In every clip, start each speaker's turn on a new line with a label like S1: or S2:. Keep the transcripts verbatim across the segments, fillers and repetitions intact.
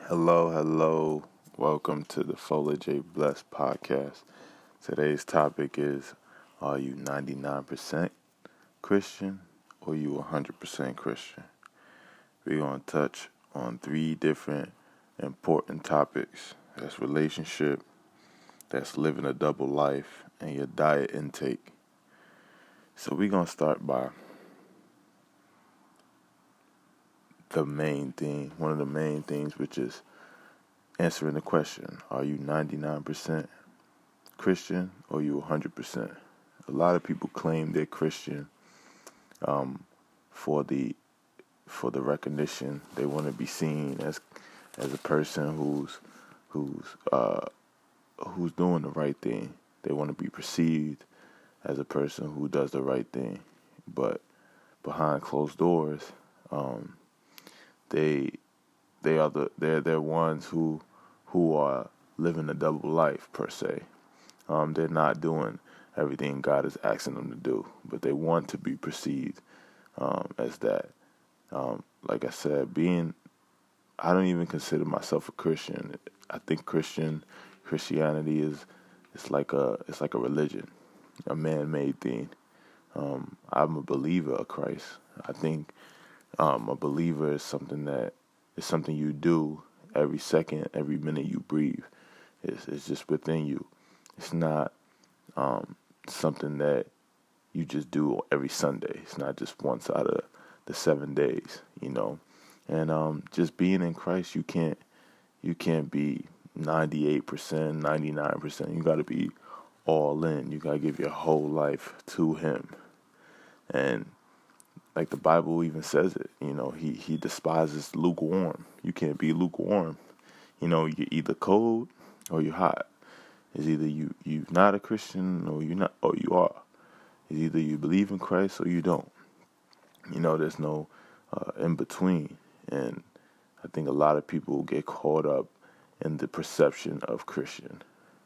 S1: Hello, hello. Welcome to the Foliage A Blessed podcast. Today's topic is, are you ninety-nine percent Christian or you one hundred percent Christian? We're going to touch on three different important topics. That's relationship, that's living a double life, and your diet intake. So we're going to start by the main thing, one of the main things, which is answering the question, are you ninety-nine percent Christian or you one hundred percent? A lot of people claim they're Christian um, for the for the recognition. They want to be seen as as a person who's who's uh, who's doing the right thing. They want to be perceived as a person who does the right thing. But behind closed doors, um, they they are the they're they're ones who who are living a double life per se. Um, they're not doing everything God is asking them to do, but they want to be perceived um, as that. Um, like I said, being I don't even consider myself a Christian. I think Christian Christianity is it's like a it's like a religion, a man-made thing. Um, I'm a believer of Christ. I think um, a believer is something that is something you do every second, every minute you breathe. It's, it's just within you. It's not um, something that you just do every Sunday. It's not just once out of the seven days, you know. And um, just being in Christ, you can't you can't be ninety-eight percent, ninety-nine percent. You got to be all in. You got to give your whole life to Him. And like the Bible even says it, you know, he, he despises lukewarm. You can't be lukewarm. You know, you're either cold or you're hot. It's either you, you're not a Christian or you're not, or you are. It's either you believe in Christ or you don't. You know, there's no uh, in between. And I think a lot of people get caught up in the perception of Christian,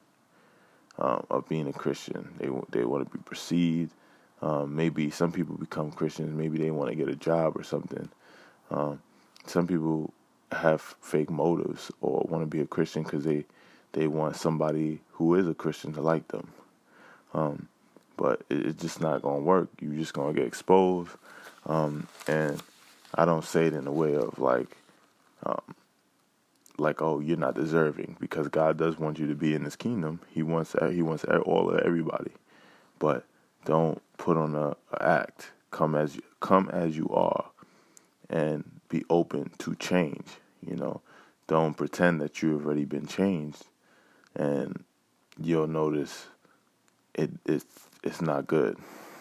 S1: um, of being a Christian. They they want to be perceived. Um, maybe some people become Christians. Maybe they want to get a job or something. Um, some people have fake motives or want to be a Christian because they, they want somebody who is a Christian to like them. Um, but it, it's just not going to work. You're just going to get exposed. Um, and I don't say it in a way of like, um, like, oh, you're not deserving, because God does want you to be in His kingdom. He wants He wants all of everybody, but don't put on a, a act. Come as you, come as you are, and be open to change. You know, don't pretend that you've already been changed, and you'll notice it it's it's not good.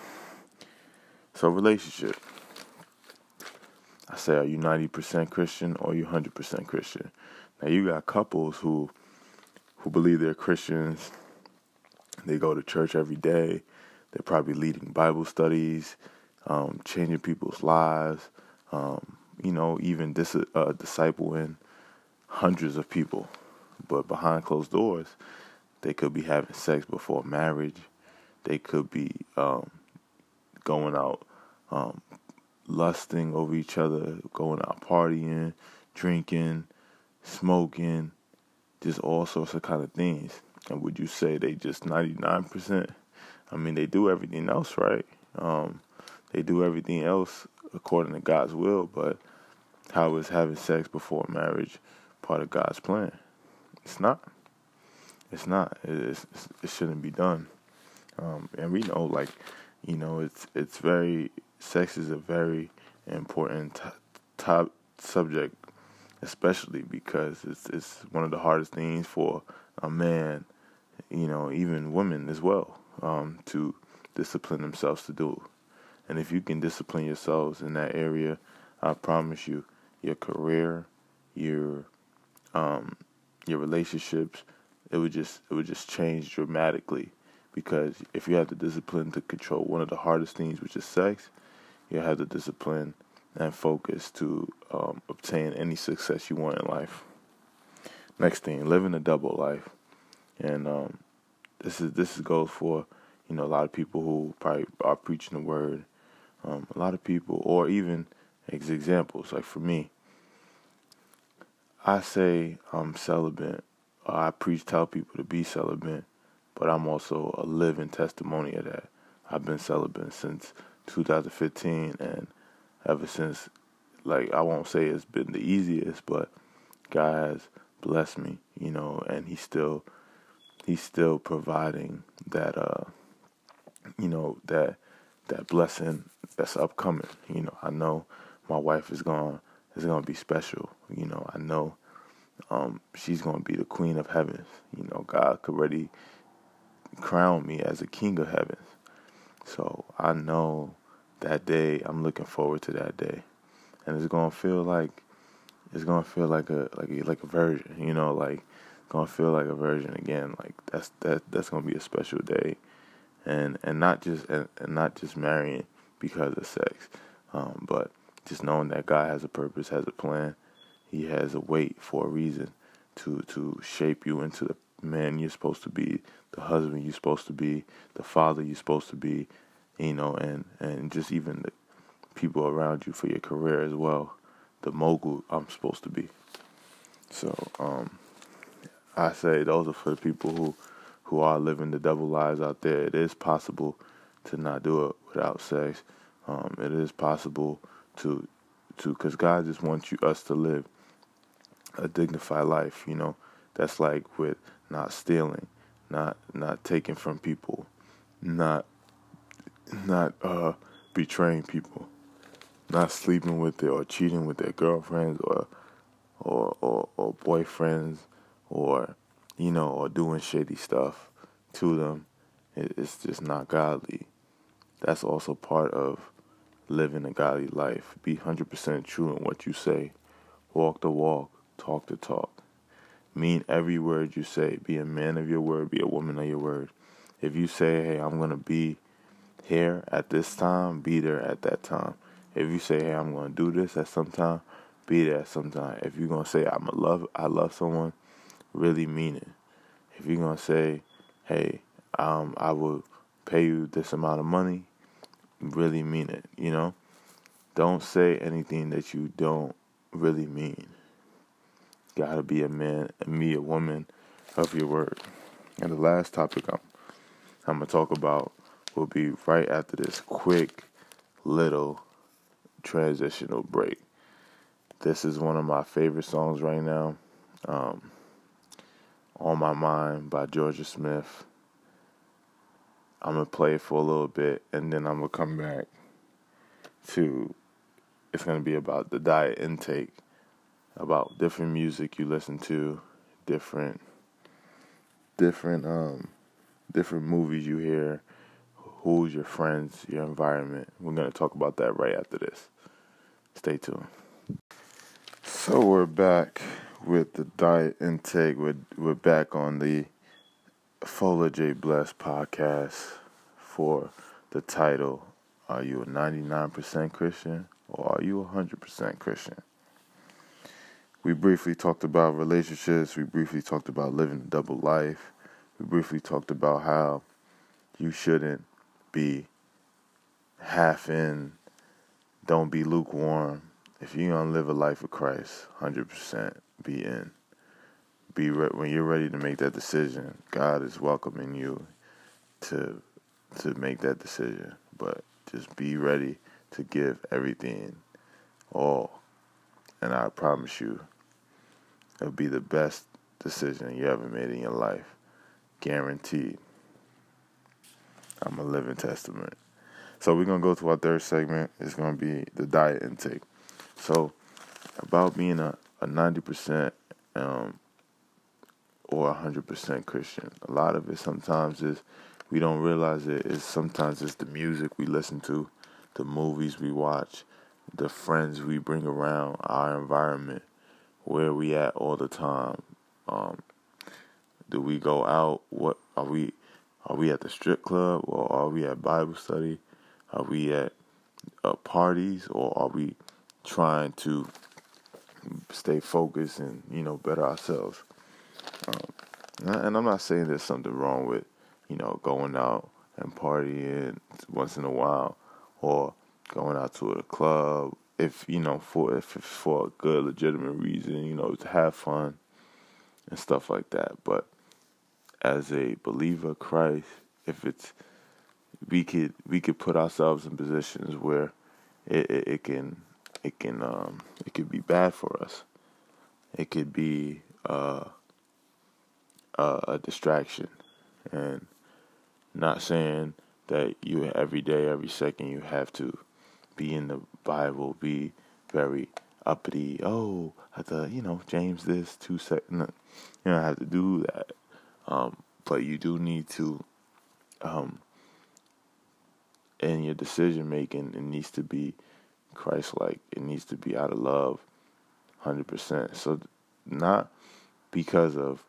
S1: So relationship. I say, are you ninety percent Christian or are you one hundred percent Christian? Now you got couples who who believe they're Christians. They go to church every day. They're probably leading Bible studies, um, changing people's lives, um, you know, even dis- uh, discipling hundreds of people. But behind closed doors, they could be having sex before marriage. They could be um, going out um, lusting over each other, going out partying, drinking, smoking, just all sorts of kind of things. And would you say they just ninety-nine percent? I mean, they do everything else right. Um, they do everything else according to God's will, but how is having sex before marriage part of God's plan? It's not. It's not. It's, it's, it shouldn't be done. Um, and we know, like, you know, it's it's very, sex is a very important t- top subject, especially because it's it's one of the hardest things for a man, you know, even women as well, um, to discipline themselves to do. And if you can discipline yourselves in that area, I promise you, your career, your um, your relationships, it would just it would just change dramatically. Because if you have the discipline to control one of the hardest things, which is sex, you have the discipline and focus to um, obtain any success you want in life. Next thing, living a double life. And um, this is this is goes for, you know, a lot of people who probably are preaching the word. Um, a lot of people, or even as examples, like for me, I say I'm celibate. Uh, I preach, tell people to be celibate, but I'm also a living testimony of that. I've been celibate since two thousand fifteen, and ever since, like, I won't say it's been the easiest, but God has blessed me, you know, and He's still, He's still providing that, uh, you know, that that blessing that's upcoming. You know, I know my wife is going is going to be special. You know, I know um, she's going to be the queen of heavens. You know, God could already crown me as a king of heavens. So I know that day. I'm looking forward to that day, and it's going to feel like it's going to feel like a like a, like a virgin. You know, like it's going to feel like a virgin again. Like that's that that's going to be a special day. And and not just and, and not just marrying because of sex, um, but just knowing that God has a purpose, has a plan. He has a weight for a reason to to shape you into the man you're supposed to be, the husband you're supposed to be, the father you're supposed to be, you know, and, and just even the people around you for your career as well, the mogul I'm supposed to be. So um, I say those are for the people who. who are living the double lives out there. It is possible to not do it without sex. Um, it is possible to, to, because God just wants you us to live a dignified life. You know, that's like with not stealing, not not taking from people, not not uh, betraying people, not sleeping with their or cheating with their girlfriends or or or, or boyfriends or you know, or doing shady stuff to them. It's just not godly. That's also part of living a godly life. Be one hundred percent true in what you say. Walk the walk, talk the talk. Mean every word you say. Be a man of your word, be a woman of your word. If you say, hey, I'm going to be here at this time, be there at that time. If you say, hey, I'm going to do this at some time, be there at some time. If you're going to say, I'm a love, I love someone, really mean it. If you're going to say, hey, um, I will pay you this amount of money, really mean it, you know? Don't say anything that you don't really mean. Gotta be a man and me a woman of your word. And the last topic I'm, I'm going to talk about will be right after this quick little transitional break. This is one of my favorite songs right now. Um, On My Mind by Georgia Smith. I'm going to play it for a little bit, and then I'm going to come back to, it's going to be about the diet intake, about different music you listen to, different, different, um, different movies you hear, who's your friends, your environment. We're going to talk about that right after this. Stay tuned. So we're back with the diet intake. We're, we're back on the Fola J. Bless podcast for the title, Are You a ninety-nine percent Christian or Are You a one hundred percent Christian? We briefly talked about relationships. We briefly talked about living a double life. We briefly talked about how you shouldn't be half in, don't be lukewarm. If you're going to live a life of Christ, one hundred percent be in. Be re- when you're ready to make that decision, God is welcoming you to to make that decision. But just be ready to give everything, all. And I promise you, it'll be the best decision you ever made in your life. Guaranteed. I'm a living testament. So we're going to go to our third segment. It's going to be the diet intake. So about being a, a ninety percent um, or one hundred percent Christian. A lot of it sometimes is, we don't realize it, is sometimes it's the music we listen to, the movies we watch, the friends we bring around, our environment, where we at all the time. Um, do we go out? What are we? Are we at the strip club, or are we at Bible study? Are we at uh, parties, or are we trying to stay focused and, you know, better ourselves? Um, and I'm not saying there's something wrong with, you know, going out and partying once in a while, or going out to a club if you know for if it's for a good legitimate reason, you know, to have fun and stuff like that. But as a believer of Christ, if it's we could we could put ourselves in positions where it, it, it can it can um it could be bad for us. It could be uh, a, a distraction, and not saying that you every day, every second you have to be in the Bible, be very uppity. Oh, I thought you know James this two seconds. You don't have to do that, um, but you do need to. Um, in your decision making, it needs to be Christ-like. It needs to be out of love, one hundred percent. So, not because of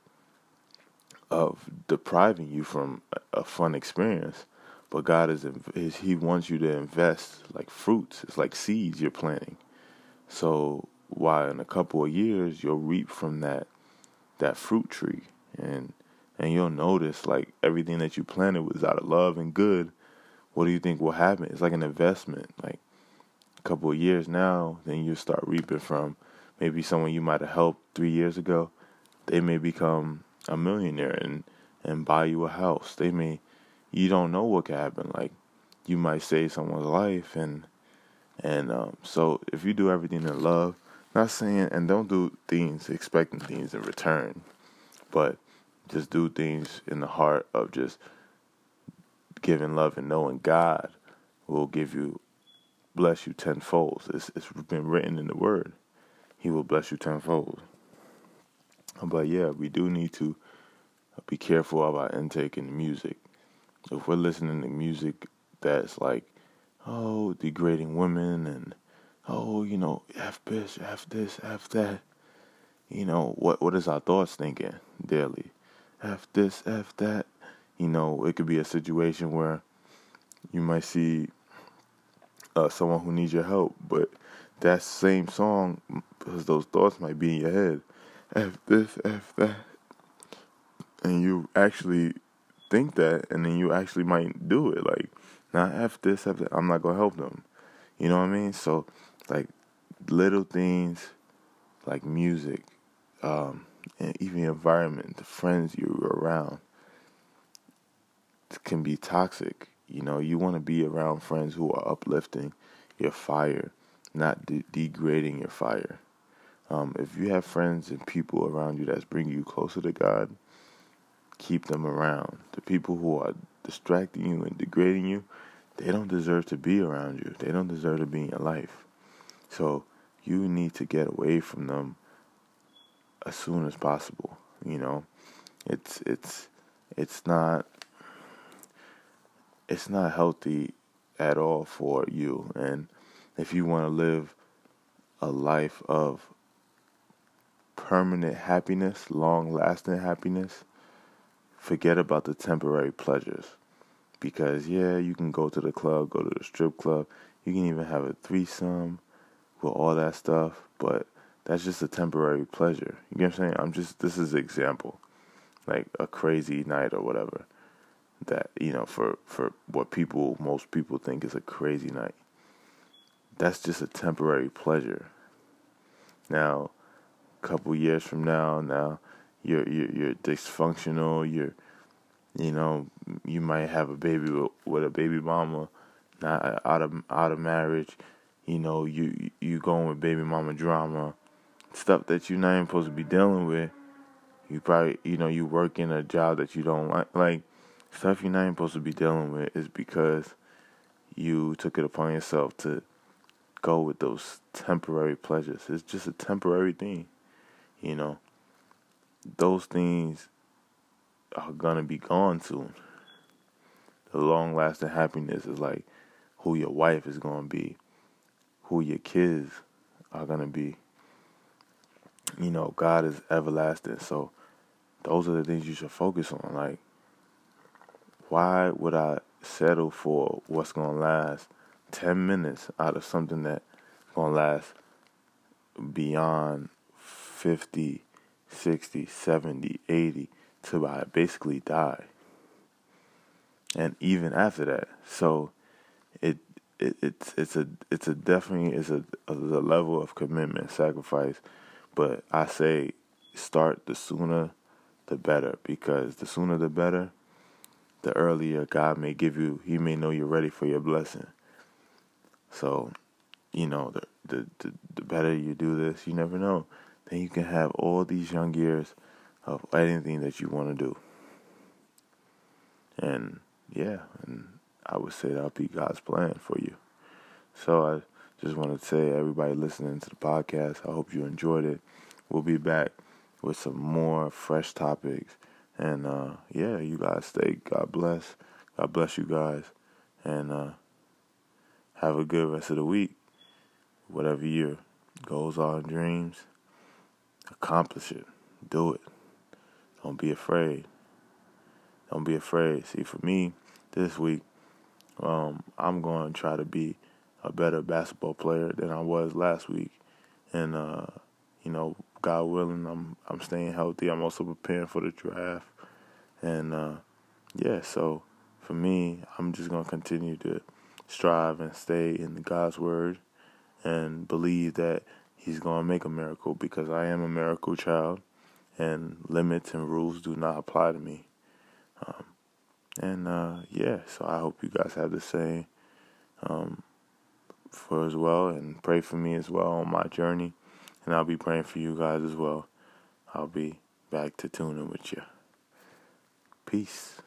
S1: of depriving you from a, a fun experience, but God is, is He wants you to invest like fruits. It's like seeds you're planting. So, while in a couple of years you'll reap from that that fruit tree, and and you'll notice like everything that you planted was out of love and good. What do you think will happen? It's like an investment. Like a couple of years now, then you start reaping from maybe someone you might have helped three years ago. They may become a millionaire and, and buy you a house. They may, you don't know what could happen. Like you might save someone's life, and and um, so if you do everything in love, not saying and don't do things expecting things in return, but just do things in the heart of just giving love and knowing God will give you, bless you tenfold. It's, it's been written in the Word. He will bless you tenfold. But yeah, we do need to be careful of our intake in music. If we're listening to music that's like, oh, degrading women and, oh, you know, F this, F this, F that, you know, what what is our thoughts thinking daily? F this, F that. You know, it could be a situation where you might see uh, someone who needs your help, but that same song, because those thoughts might be in your head, F this, F that, and you actually think that, and then you actually might do it, like, nah, F this, F that, I'm not going to help them, you know what I mean? So, like, little things, like music, um, and even the environment, the friends you're around, can be toxic. You know, you want to be around friends who are uplifting your fire, not de- degrading your fire. Um, if you have friends and people around you that's bringing you closer to God, keep them around. The people who are distracting you and degrading you, they don't deserve to be around you. They don't deserve to be in your life. So you need to get away from them as soon as possible. You know, it's it's it's not. It's not healthy at all for you. And if you want to live a life of permanent happiness, long-lasting happiness, forget about the temporary pleasures. Because, yeah, you can go to the club, go to the strip club. You can even have a threesome with all that stuff. But that's just a temporary pleasure. You get what I'm saying? I'm just, this is an example. Like a crazy night or whatever. That, you know, for, for what people, most people think is a crazy night. That's just a temporary pleasure. Now, a couple years from now, now you're, you're, you're dysfunctional, you're, you know, you might have a baby with, with a baby mama, not out of, out of marriage, you know, you, you going with baby mama drama, stuff that you're not even supposed to be dealing with. You probably, you know, you work in a job that you don't like, like, stuff you're not even supposed to be dealing with is because you took it upon yourself to go with those temporary pleasures. It's just a temporary thing, you know. Those things are going to be gone soon. The long-lasting happiness is like who your wife is going to be, who your kids are going to be. You know, God is everlasting, so those are the things you should focus on. Like, why would I settle for what's going to last ten minutes out of something that's going to last beyond fifty, sixty, seventy, eighty till I basically die? And even after that. So it it, it's it's a it's a definitely it's a, a, a level of commitment, sacrifice. But I say start the sooner the better, because the sooner the better, the earlier God may give you, He may know you're ready for your blessing. So, you know, the the the, the better you do this, you never know. Then you can have all these young years of anything that you want to do. And yeah, and I would say that'll be God's plan for you. So I just want to say, everybody listening to the podcast, I hope you enjoyed it. We'll be back with some more fresh topics. And uh, yeah, you guys stay. God bless. God bless you guys. And uh, have a good rest of the week. Whatever your goals are and dreams, accomplish it. Do it. Don't be afraid. Don't be afraid. See, for me, this week, um, I'm going to try to be a better basketball player than I was last week. And, uh, you know, God willing, I'm I'm staying healthy. I'm also preparing for the draft. And, uh, yeah, so for me, I'm just going to continue to strive and stay in God's word and believe that He's going to make a miracle, because I am a miracle child and limits and rules do not apply to me. Um, and, uh, yeah, so I hope you guys have the same um, for as well, and pray for me as well on my journey. And I'll be praying for you guys as well. I'll be back to tuning with you. Peace.